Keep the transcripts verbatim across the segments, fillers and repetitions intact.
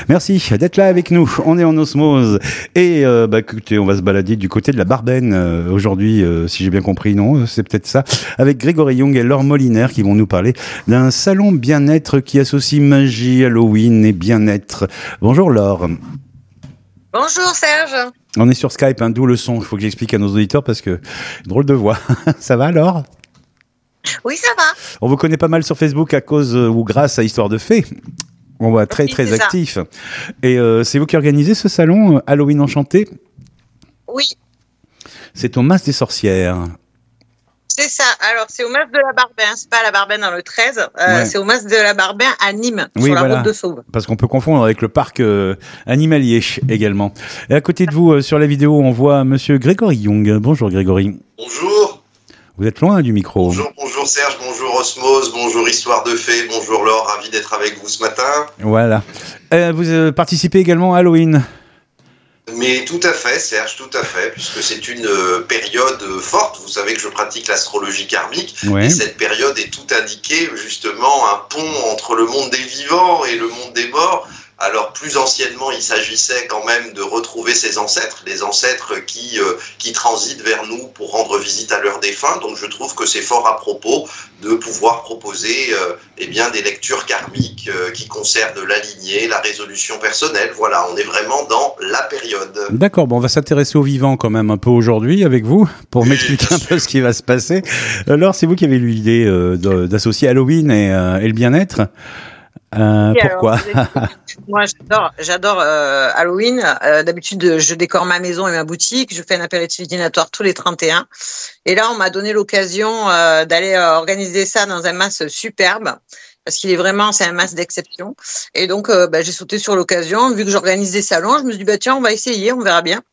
Merci d'être là avec nous. On est en osmose. Et euh, bah, écoutez, on va se balader du côté de la Barbenne euh, aujourd'hui, euh, si j'ai bien compris. Non, c'est peut-être ça. Avec Grégory Young et Laure Moliner qui vont nous parler d'un salon bien-être qui associe magie, Halloween et bien-être. Bonjour Laure. Bonjour Serge. On est sur Skype, hein, d'où le son. Il faut que j'explique à nos auditeurs parce que drôle de voix. Ça va Laure ? Oui, ça va. On vous connaît pas mal sur Facebook à cause euh, ou grâce à Histoire de Fées. On voit très oui, très c'est actif. Ça. Et euh, c'est vous qui organisez ce salon euh, Halloween Enchanté ? Oui. C'est au Mas des Sorcières. C'est ça. Alors, c'est au Mas de la Barbenne. C'est pas à la Barbenne dans le treize. Euh, ouais. C'est au Mas de la Barbenne à Nîmes, oui, sur la voilà. route de Sauve. Parce qu'on peut confondre avec le parc euh, animalier également. Et à côté de vous, euh, sur la vidéo, on voit monsieur Grégory Young. Bonjour Grégory. Bonjour. Vous êtes loin du micro. Bonjour, bonjour Serge, bonjour Osmose, bonjour Histoire de Fées, bonjour Laure, ravi d'être avec vous ce matin. Voilà. Euh, vous euh, participez également à Halloween ? Mais tout à fait, Serge, tout à fait, puisque c'est une euh, période forte. Vous savez que je pratique l'astrologie karmique, ouais. Et cette période est tout indiquée, justement, un pont entre le monde des vivants et le monde des morts. Alors, plus anciennement, il s'agissait quand même de retrouver ses ancêtres, les ancêtres qui, euh, qui transitent vers nous pour rendre visite à leurs défunts. Donc, je trouve que c'est fort à propos de pouvoir proposer euh, eh bien, des lectures karmiques euh, qui concernent la lignée, la résolution personnelle. Voilà, on est vraiment dans la période. D'accord, bon, on va s'intéresser aux vivants quand même un peu aujourd'hui avec vous, pour oui, m'expliquer un sûr. peu ce qui va se passer. Alors, c'est vous qui avez eu l'idée euh, d'associer Halloween et, euh, et le bien-être. Euh, oui, pourquoi alors, moi, j'adore, j'adore euh, Halloween. Euh, d'habitude, je décore ma maison et ma boutique. Je fais un apéritif dînatoire tous les trente et un. Et là, on m'a donné l'occasion euh, d'aller euh, organiser ça dans un mas superbe. Parce qu'il est vraiment, c'est un mas d'exception. Et donc, euh, bah, j'ai sauté sur l'occasion. Vu que j'organise des salons, je me suis dit, bah, tiens, on va essayer, on verra bien.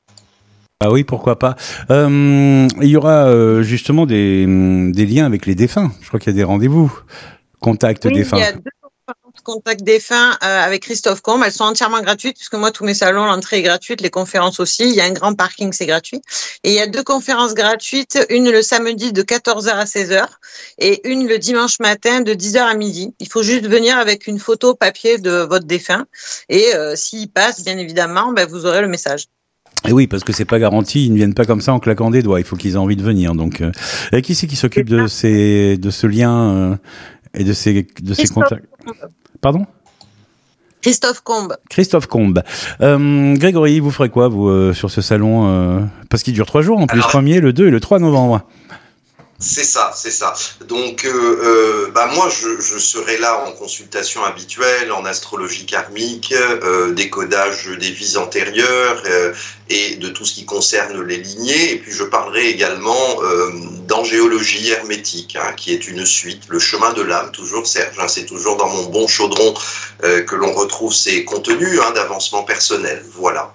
Ah oui, pourquoi pas. Euh, il y aura euh, justement des, des liens avec les défunts. Je crois qu'il y a des rendez-vous. Contact oui, défunts. Il y a deux Contact défunts euh, avec Christophe Combe. Elles sont entièrement gratuites puisque moi, tous mes salons, l'entrée est gratuite, les conférences aussi. Il y a un grand parking, c'est gratuit. Et il y a deux conférences gratuites, une le samedi de quatorze heures à seize heures et une le dimanche matin de dix heures à midi. Il faut juste venir avec une photo papier de votre défunt et euh, s'il passe, bien évidemment, ben, vous aurez le message. Et oui, parce que c'est pas garanti, ils ne viennent pas comme ça en claquant des doigts. Il faut qu'ils aient envie de venir. Donc, euh, et qui c'est qui s'occupe de ces, de ce lien euh, et de ces, de ces contacts? Pardon? Christophe Combe. Christophe Combe. Euh, Grégory, vous ferez quoi, vous, euh, sur ce salon euh, parce qu'il dure trois jours, en plus, le premier, le deux et le trois novembre. C'est ça, c'est ça. Donc, euh, euh, bah moi, je, je serai là en consultation habituelle, en astrologie karmique, euh, décodage des vies antérieures euh, et de tout ce qui concerne les lignées. Et puis, je parlerai également euh, d'angéologie hermétique, hein, qui est une suite, le chemin de l'âme, toujours, Serge. Hein, c'est toujours dans mon bon chaudron euh, que l'on retrouve ces contenus hein, d'avancement personnel. Voilà.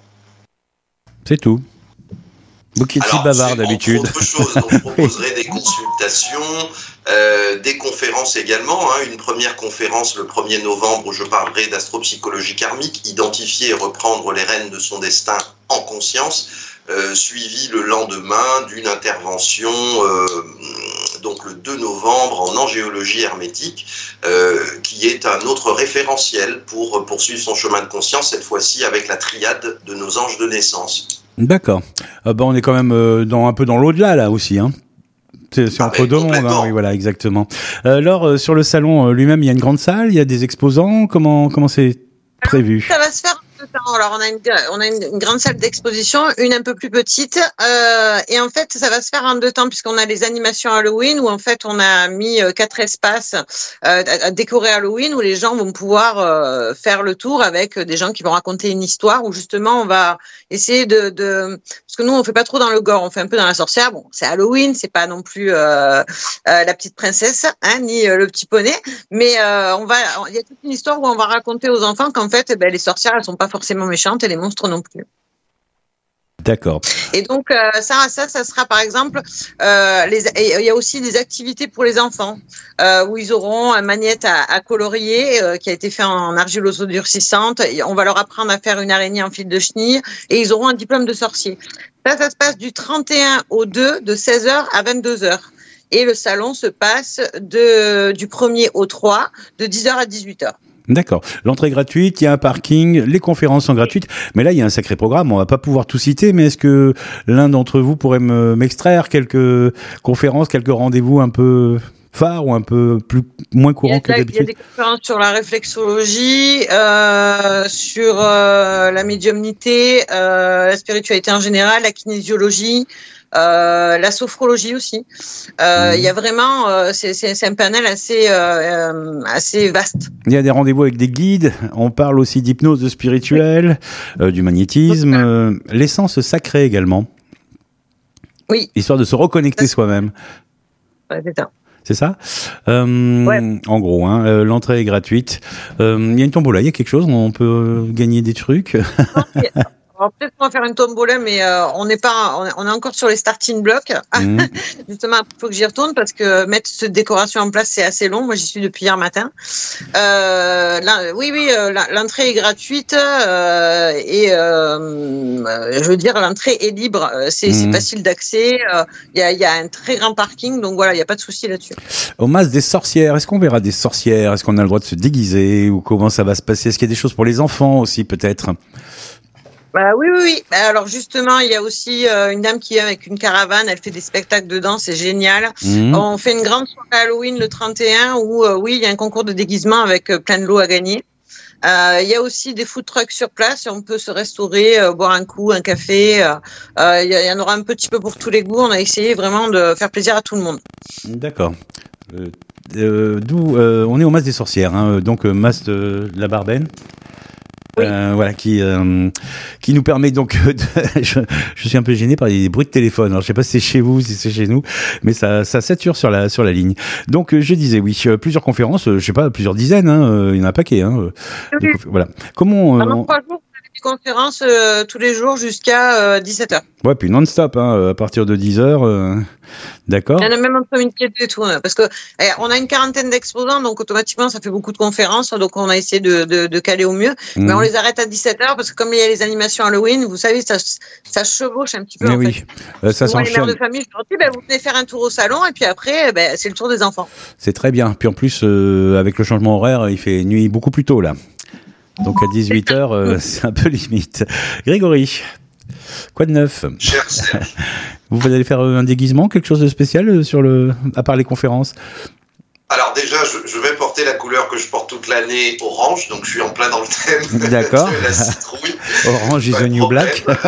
C'est tout. Vous qui êtes si bavard d'habitude. Autre chose, donc je proposerai des consultations, euh, des conférences également. Hein, une première conférence le premier novembre où je parlerai d'astropsychologie karmique, identifier et reprendre les rênes de son destin en conscience, euh, suivi le lendemain d'une intervention, euh, donc le deux novembre en angéologie hermétique, euh, qui est un autre référentiel pour poursuivre son chemin de conscience, cette fois-ci avec la triade de nos anges de naissance. D'accord. Euh, bah, on est quand même euh, dans, un peu dans l'au-delà, là, aussi, hein. C'est, c'est ah entre deux mondes, hein. Oui, voilà, exactement. Euh, alors, euh, sur le salon euh, lui-même, il y a une grande salle, il y a des exposants, comment, comment c'est prévu? Ça va se faire en deux temps. Alors, on a une, on a une, une grande salle d'exposition, une un peu plus petite, euh, et en fait, ça va se faire en deux temps, puisqu'on a les animations Halloween, où en fait, on a mis euh, quatre espaces euh, à, à décorer Halloween, où les gens vont pouvoir euh, faire le tour avec des gens qui vont raconter une histoire, où justement, on va essayer de, de... Parce que nous, on fait pas trop dans le gore, on fait un peu dans la sorcière. Bon, c'est Halloween, c'est pas non plus euh, euh, la petite princesse, hein, ni euh, le petit poney, mais euh, on va, il y a toute une histoire où on va raconter aux enfants qu'en fait, eh ben, les sorcières, elles sont pas forcément méchantes et les monstres non plus. D'accord. Et donc euh, ça, ça, ça sera par exemple, euh, les, il y a aussi des activités pour les enfants euh, où ils auront un magnète à, à colorier euh, qui a été fait en argilose durcissante. On va leur apprendre à faire une araignée en fil de chenille et ils auront un diplôme de sorcier. Ça, ça se passe du trente et un au deux, de seize heures à vingt-deux heures. Et le salon se passe de, du premier au trois, de dix heures à dix-huit heures. D'accord. L'entrée est gratuite, il y a un parking, les conférences sont gratuites. Mais là, il y a un sacré programme. On va pas pouvoir tout citer, mais est-ce que l'un d'entre vous pourrait me, m'extraire quelques conférences, quelques rendez-vous un peu phares ou un peu plus moins courants que d'habitude? Il y a des conférences sur la réflexologie, euh, sur euh, la médiumnité, euh, la spiritualité en général, la kinésiologie. Euh, la sophrologie aussi. Euh, mmh. Il y a vraiment, euh, c'est, c'est, c'est un panel assez, euh, assez vaste. Il y a des rendez-vous avec des guides. On parle aussi d'hypnose spirituelle, oui. euh, du magnétisme, euh, l'essence sacrée également. Oui. Histoire de se reconnecter ça, soi-même. Ouais, c'est ça. C'est ça euh, ouais. En gros, hein, euh, l'entrée est gratuite. Euh, il y a une tombola, il y a quelque chose, on peut euh, gagner des trucs. Alors peut-être qu'on va faire une tombola, mais euh, on n'est pas, on est, on est encore sur les starting blocks. Mmh. Justement, il faut que j'y retourne parce que mettre cette décoration en place, c'est assez long. Moi, j'y suis depuis hier matin. Euh, là, oui, oui, euh, l'entrée est gratuite euh, et euh, je veux dire, l'entrée est libre. C'est, mmh. c'est facile d'accès. Il euh, y, y a un très grand parking, donc voilà, il n'y a pas de souci là-dessus. Au Mas des sorcières, est-ce qu'on verra des sorcières? Est-ce qu'on a le droit de se déguiser ou comment ça va se passer? Est-ce qu'il y a des choses pour les enfants aussi, peut-être? Bah oui, oui, oui. Alors justement, il y a aussi euh, une dame qui est avec une caravane, elle fait des spectacles dedans, c'est génial. Mmh. On fait une grande soirée Halloween le trente et un où, euh, oui, il y a un concours de déguisement avec euh, plein de lots à gagner. Euh, il y a aussi des food trucks sur place, on peut se restaurer, euh, boire un coup, un café. Euh, euh, il y en aura un petit peu pour tous les goûts. On a essayé vraiment de faire plaisir à tout le monde. D'accord. Euh, euh, d'où euh, on est au Mas des sorcières, hein, donc euh, Mas de la Barben. Oui. Euh, voilà, qui euh, qui nous permet donc de, je, je suis un peu gêné par les bruits de téléphone. Alors je sais pas si c'est chez vous, si c'est chez nous, mais ça ça sature sur la sur la ligne. Donc je disais oui, plusieurs conférences, je sais pas, plusieurs dizaines, hein, il y en a un paquet, hein. Oui. Conf... Voilà. Comment euh, on... trois jours, des conférences euh, tous les jours jusqu'à euh, dix-sept heures. Ouais, puis non-stop, hein, à partir de dix heures. Euh... D'accord. Il y en a même entre midi et tout, hein, parce que eh, on a une quarantaine d'exposants, donc automatiquement ça fait beaucoup de conférences, donc on a essayé de, de, de caler au mieux. Mmh. Mais on les arrête à dix-sept heures parce que comme il y a les animations Halloween, vous savez, ça, ça chevauche un petit peu. Mais en oui, fait. Euh, ça Moi, les mères de famille, je leur dis, ben, vous venez faire un tour au salon et puis après, ben, c'est le tour des enfants. C'est très bien. Puis en plus, euh, avec le changement horaire, il fait nuit beaucoup plus tôt là. Donc à dix-huit heures, euh, c'est un peu limite. Grégory, quoi de neuf? Cher Serge. Vous allez faire un déguisement, quelque chose de spécial sur le, à part les conférences? Alors déjà, je, je vais porter la couleur que je porte toute l'année, orange, donc je suis en plein dans le thème. D'accord. De la citrouille. Orange is the new black. euh,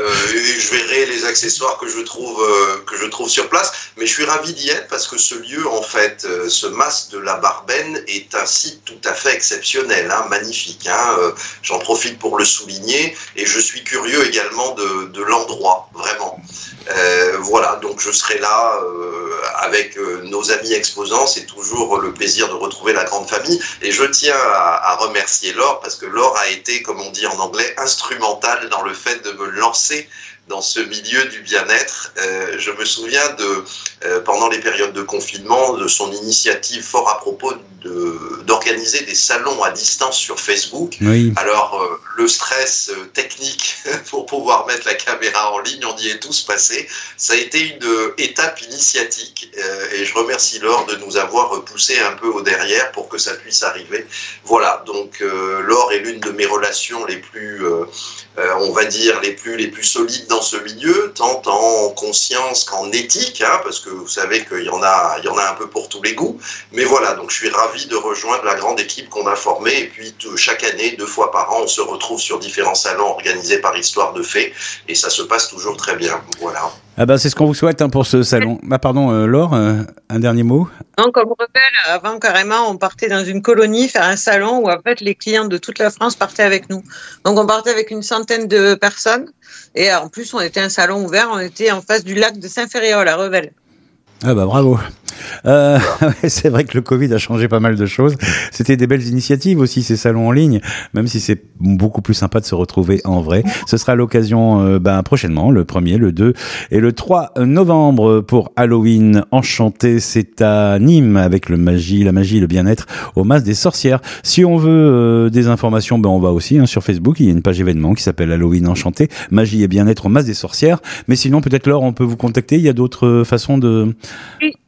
et je verrai les accessoires que je trouve euh, que je trouve sur place, mais je suis ravi d'y être parce que ce lieu, en fait, euh, ce Mas de la Barben est un site tout à fait exceptionnel, hein, magnifique. Hein, euh, j'en profite pour le souligner et je suis curieux également de, de l'endroit, vraiment. Euh, voilà, donc je serai là euh, avec euh, nos amis exposants. C'est toujours le plaisir de retrouver la grande famille. Et je tiens à, à remercier Laure parce que Laure a été, comme on dit en anglais, instrumentale dans le fait de me lancer dans ce milieu du bien-être. Euh, je me souviens de, euh, pendant les périodes de confinement, de son initiative fort à propos de, d'organiser des salons à distance sur Facebook. Oui. Alors, euh, le stress euh, technique pour pouvoir mettre la caméra en ligne, on y est tous passés. Ça a été une euh, étape initiatique euh, et je remercie Laure de nous avoir poussé un peu au derrière pour que ça puisse arriver. Voilà, donc euh, Laure est l'une de mes relations les plus, euh, euh, on va dire, les plus, les plus solides dans ce milieu, tant en conscience qu'en éthique, hein, parce que vous savez qu'il y en a, il y en a un peu pour tous les goûts. Mais voilà, donc je suis ravi de rejoindre la grande équipe qu'on a formée. Et puis chaque année, deux fois par an, on se retrouve sur différents salons organisés par Histoire de Fées, et ça se passe toujours très bien. Voilà. Ah bah c'est ce qu'on vous souhaite hein, pour ce salon. Ah pardon, euh, Laure, euh, un dernier mot. Non, comme rebelle, avant carrément, on partait dans une colonie faire un salon où en fait les clients de toute la France partaient avec nous. Donc on partait avec une centaine de personnes et en plus on était un salon ouvert, on était en face du lac de Saint-Ferréol à Revel. Ah bah bravo. Euh, c'est vrai que le Covid a changé pas mal de choses. C'était des belles initiatives aussi, ces salons en ligne, même si c'est beaucoup plus sympa de se retrouver en vrai. Ce sera l'occasion euh, ben, prochainement, le premier, le deux et le trois novembre pour Halloween Enchanté. C'est à Nîmes avec le magie, la magie, le bien-être au Mas des sorcières. Si on veut euh, des informations, ben on va aussi hein, sur Facebook. Il y a une page événement qui s'appelle Halloween Enchanté, magie et bien-être au Mas des sorcières. Mais sinon, peut-être Laure, on peut vous contacter. Il y a d'autres façons de... Oui.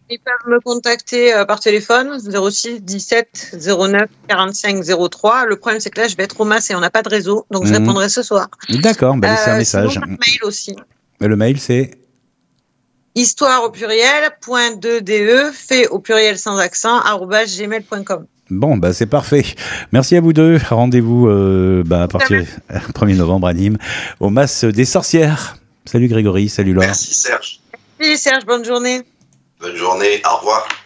Ils peuvent me contacter euh, par téléphone, zéro six dix-sept zéro neuf quarante-cinq zéro trois. Le problème, c'est que là, je vais être au Mas et on n'a pas de réseau, donc je mmh. répondrai ce soir. D'accord, bah, laissez euh, un message. Sinon, par mail aussi. Et le mail, c'est histoire au pluriel, point deux de, fait au pluriel sans accent, arobase gmail point com. Bon, bah c'est parfait. Merci à vous deux. Rendez-vous euh, bah, à partir du premier novembre à Nîmes, au Mas des Sorcières. Salut Grégory, salut Laure. Merci Serge. Merci Serge, bonne journée. Bonne journée, au revoir.